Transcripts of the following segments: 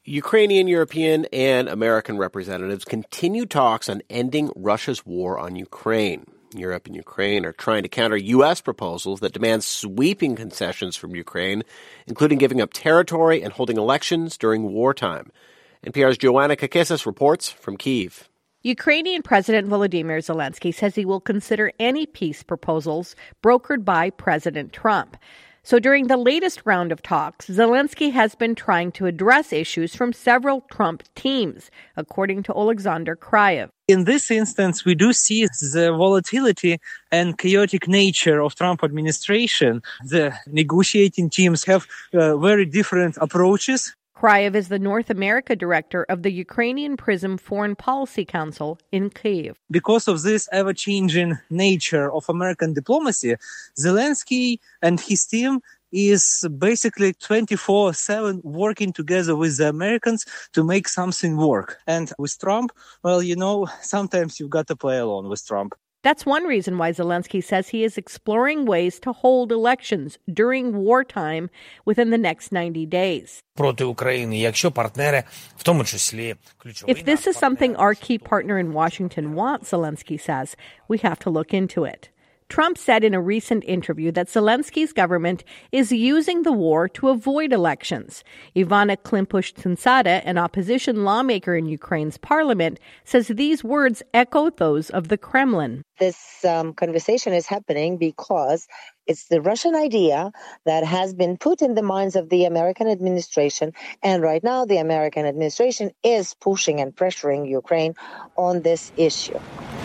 Ukrainian, European, and American representatives continue talks on ending Russia's war on Ukraine. Europe and Ukraine are trying to counter U.S. proposals that demand sweeping concessions from Ukraine, including giving up territory and holding elections during wartime. NPR's Joanna Kakissis reports from Kyiv. Ukrainian President Volodymyr Zelensky says he will consider any peace proposals brokered by President Trump. So during the latest round of talks, Zelensky has been trying to address issues from several Trump teams, according to Oleksandr Kryev. In this instance, we do see the volatility and chaotic nature of Trump administration. The negotiating teams have very different approaches. Kryev is the North America director of the Ukrainian PRISM Foreign Policy Council in Kyiv. Because of this ever-changing nature of American diplomacy, Zelensky and his team is basically 24/7 working together with the Americans to make something work. And with Trump, well, sometimes you've got to play alone with Trump. That's one reason why Zelensky says he is exploring ways to hold elections during wartime within the next 90 days. If this is something our key partner in Washington wants, Zelensky says, we have to look into it. Trump said in a recent interview that Zelensky's government is using the war to avoid elections. Ivana Klimpush-Tsynsada, an opposition lawmaker in Ukraine's parliament, says these words echo those of the Kremlin. This conversation is happening because it's the Russian idea that has been put in the minds of the American administration. And right now, the American administration is pushing and pressuring Ukraine on this issue.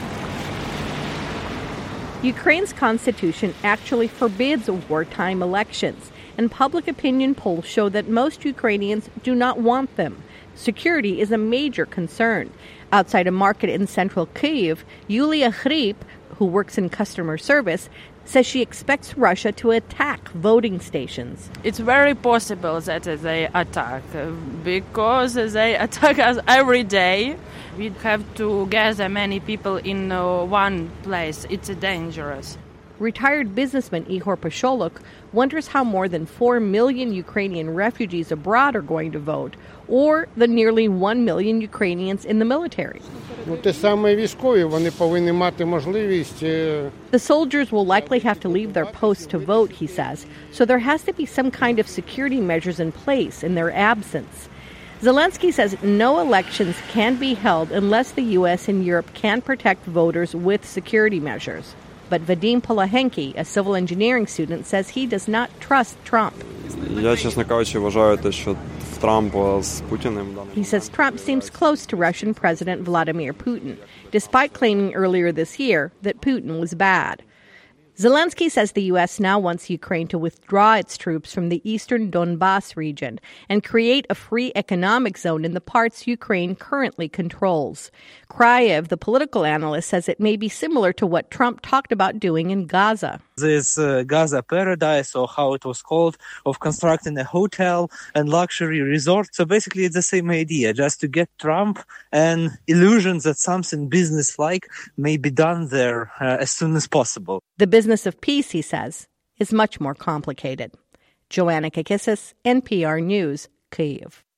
Ukraine's constitution actually forbids wartime elections, and public opinion polls show that most Ukrainians do not want them. Security is a major concern. Outside a market in central Kyiv, Yulia Khryp, who works in customer service, says she expects Russia to attack voting stations. It's very possible that they attack because they attack us every day. We have to gather many people in one place. It's dangerous. Retired businessman Ihor Pasholuk wonders how more than 4 million Ukrainian refugees abroad are going to vote, or the nearly 1 million Ukrainians in the military. The soldiers will likely have to leave their posts to vote, he says, so there has to be some kind of security measures in place in their absence. Zelensky says no elections can be held unless the U.S. and Europe can protect voters with security measures. But Vadim Polahenki, a civil engineering student, says he does not trust Trump. He says Trump seems close to Russian President Vladimir Putin, despite claiming earlier this year that Putin was bad. Zelensky says the U.S. now wants Ukraine to withdraw its troops from the eastern Donbas region and create a free economic zone in the parts Ukraine currently controls. Kryev, the political analyst, says it may be similar to what Trump talked about doing in Gaza. This Gaza paradise, or how it was called, of constructing a hotel and luxury resort. So basically it's the same idea, just to get Trump and illusions that something business-like may be done there as soon as possible. The business of peace, he says, is much more complicated. Joanna Kakissis, NPR News, Kyiv.